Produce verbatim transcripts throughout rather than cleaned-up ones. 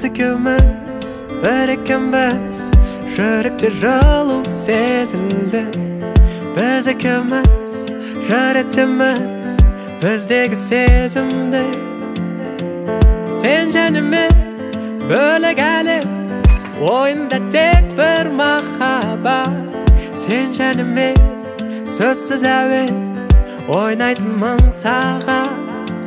екеуміз бір екенбіз, жүректе жылу сезілді. Біз екеуміз жүректеміз, біздегі сезімді. Сен және мен бөлек әлем, ойында тек бір махаббат. Сен және мен сөзсіз әуен, ойнайтын мың сағат.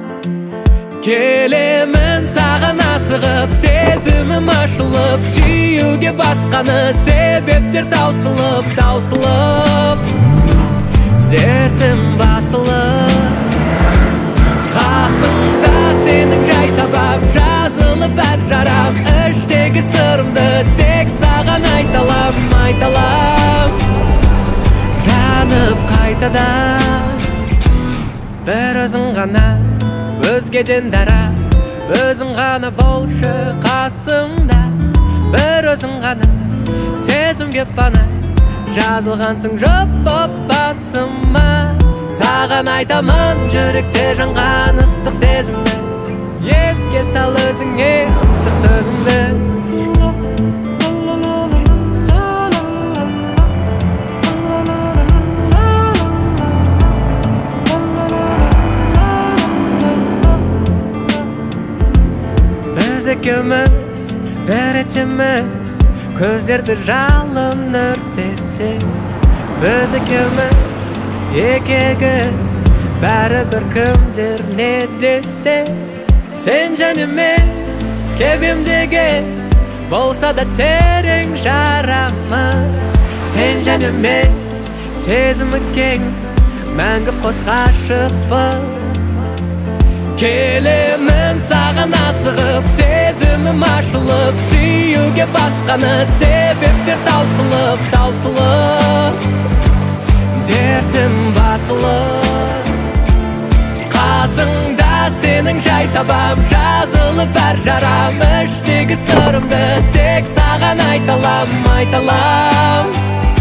Келемін саған асығып, сезімім ашылып, сүйуге басқаны себептер таусылып, таусылып, дертім басылып. Қасымда сенің жай табам, жазылып әр жарам, іштегі сырымды тек саған айталам, айталам. Жанып қайтадан бір өзің ғана, өзгеден дара, өзің ғана болшы қасымда. Бір өзің ғана, сезімге пана, жазылғансың жоқ боп басыма. Саған айтамын жүректе жанған ыстық сезімді, еске сал өзіңе ынтық сөзімді. Біз екеуміз бір етеміз, көздерді жалын өртесе. Біз екеуміз екі егіз, бәрі бір кімдер не десе. Сен және мен кебемдегі, болса да терең жарамыз. Сен және мен сезімі кең, мәңгі қос ғашықпыз. Келемін саған асығып, сезімім ашылып, сүйуге басқаны себептер таусылып, таусылып, дертім басылып. Қасыңда сенің жай табам, жазылып әр жарам, іштегі сырымды тек саған айталам, айталам.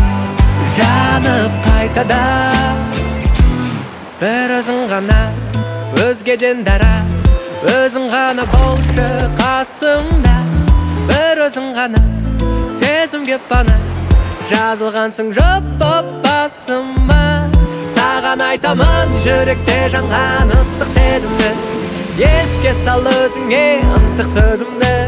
Жанып қайтадан бір өзің ғана, өзгеден дара, өзің ғана болшы қасымда. Бір өзің ғана, сезімге пана, жазылғансың жоқ боп басыма. Саған айтамын жүректе жанған ыстық сезімді, еске сал өзіңе ынтық сөзімді.